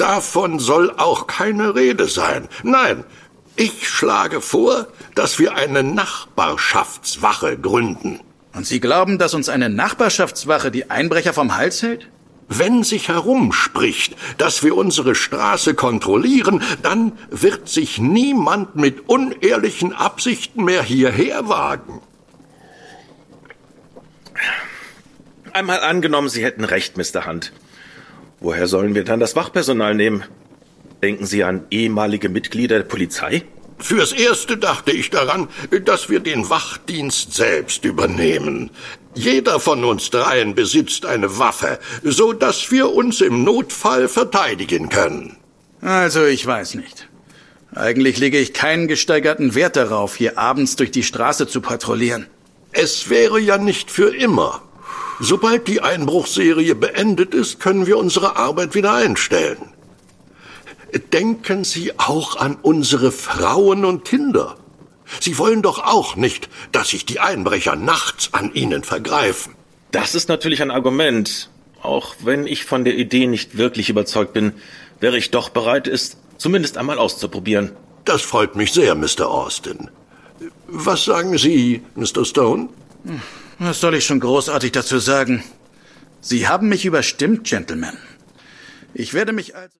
Davon soll auch keine Rede sein. Nein, ich schlage vor, dass wir eine Nachbarschaftswache gründen. Und Sie glauben, dass uns eine Nachbarschaftswache die Einbrecher vom Hals hält? Wenn sich herumspricht, dass wir unsere Straße kontrollieren, dann wird sich niemand mit unehrlichen Absichten mehr hierher wagen. Einmal angenommen, Sie hätten recht, Mr. Hunt. Woher sollen wir dann das Wachpersonal nehmen? Denken Sie an ehemalige Mitglieder der Polizei? Fürs Erste dachte ich daran, dass wir den Wachdienst selbst übernehmen. Jeder von uns dreien besitzt eine Waffe, so dass wir uns im Notfall verteidigen können. Also, ich weiß nicht. Eigentlich lege ich keinen gesteigerten Wert darauf, hier abends durch die Straße zu patrouillieren. Es wäre ja nicht für immer. Sobald die Einbruchsserie beendet ist, können wir unsere Arbeit wieder einstellen. Denken Sie auch an unsere Frauen und Kinder. Sie wollen doch auch nicht, dass sich die Einbrecher nachts an ihnen vergreifen. Das ist natürlich ein Argument. Auch wenn ich von der Idee nicht wirklich überzeugt bin, wäre ich doch bereit, es zumindest einmal auszuprobieren. Das freut mich sehr, Mr. Austin. Was sagen Sie, Mr. Stone? Was soll ich schon großartig dazu sagen? Sie haben mich überstimmt, Gentlemen. Ich werde mich also...